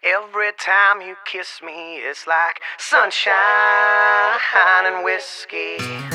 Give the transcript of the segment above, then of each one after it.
Every time you kiss me, it's like sunshine and whiskey.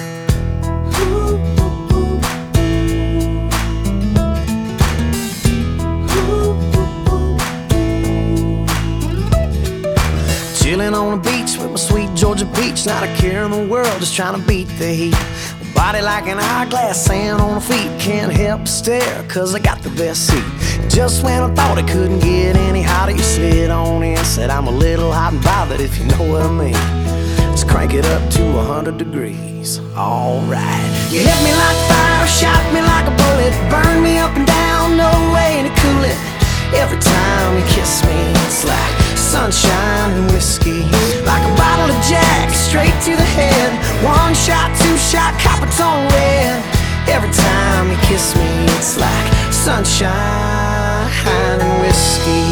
Chilling on the beach with my sweet Georgia peach, not a care in the world, just trying to beat the heat. Body like an hourglass, sand on her feet, can't help but stare, cause I got the best seat. Just when I thought it couldn't get any hotter, you slid on in, said I'm a little hot and bothered, if you know what I mean. Let's crank it up to 100 degrees, alright. You hit me like fire, shot me like a bullet, burned me up and down, no way to cool it. Every time you kiss me, it's like sunshine and whiskey. Like a bottle of Jack, straight to the head. One shot, two shot, copper tone red. Every time you kiss me, it's like sunshine and whiskey.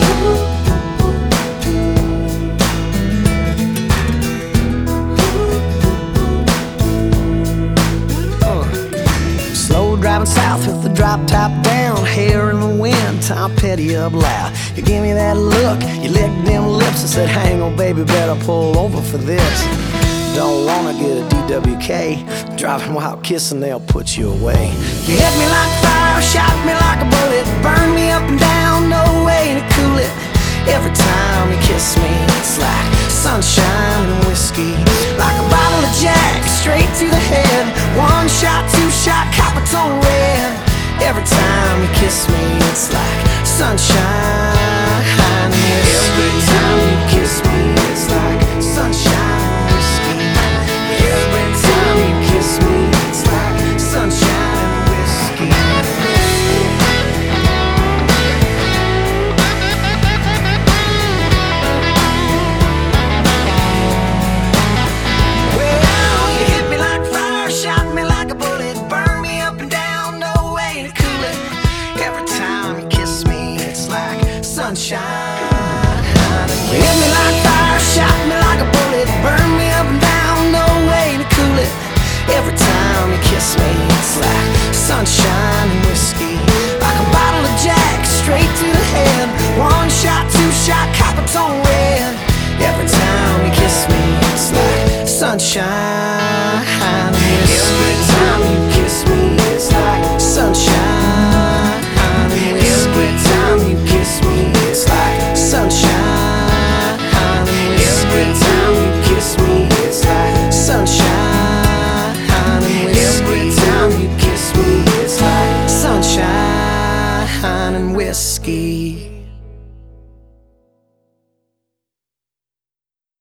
Slow driving south with the drop top down, hair in the wind, Tom Petty up loud. You gave me that look, you licked them lips and said, hang on baby, better pull over for this. Don't wanna get a DWK, driving while kissing, they'll put you away. You hit me like fire, shot me like a bullet, burned me up and down, no way to cool it. Every time you kiss me, it's like sunshine and whiskey. Like a bottle of Jack, straight to the head. One shot, two shot, copper tone red. Every time you kiss me, it's like sunshine and whiskey. Every time you kiss me, it's like sunshine and whiskey. Every time you kiss me, it's like sunshine and whiskey. Sunshine. You hit me like fire, shot me like a bullet, burn me up and down, no way to cool it. Every time you kiss me, it's like sunshine and whiskey. Like a bottle of Jack, straight to the head. One shot, two shot, copper tone red. Every time you kiss me, it's like sunshine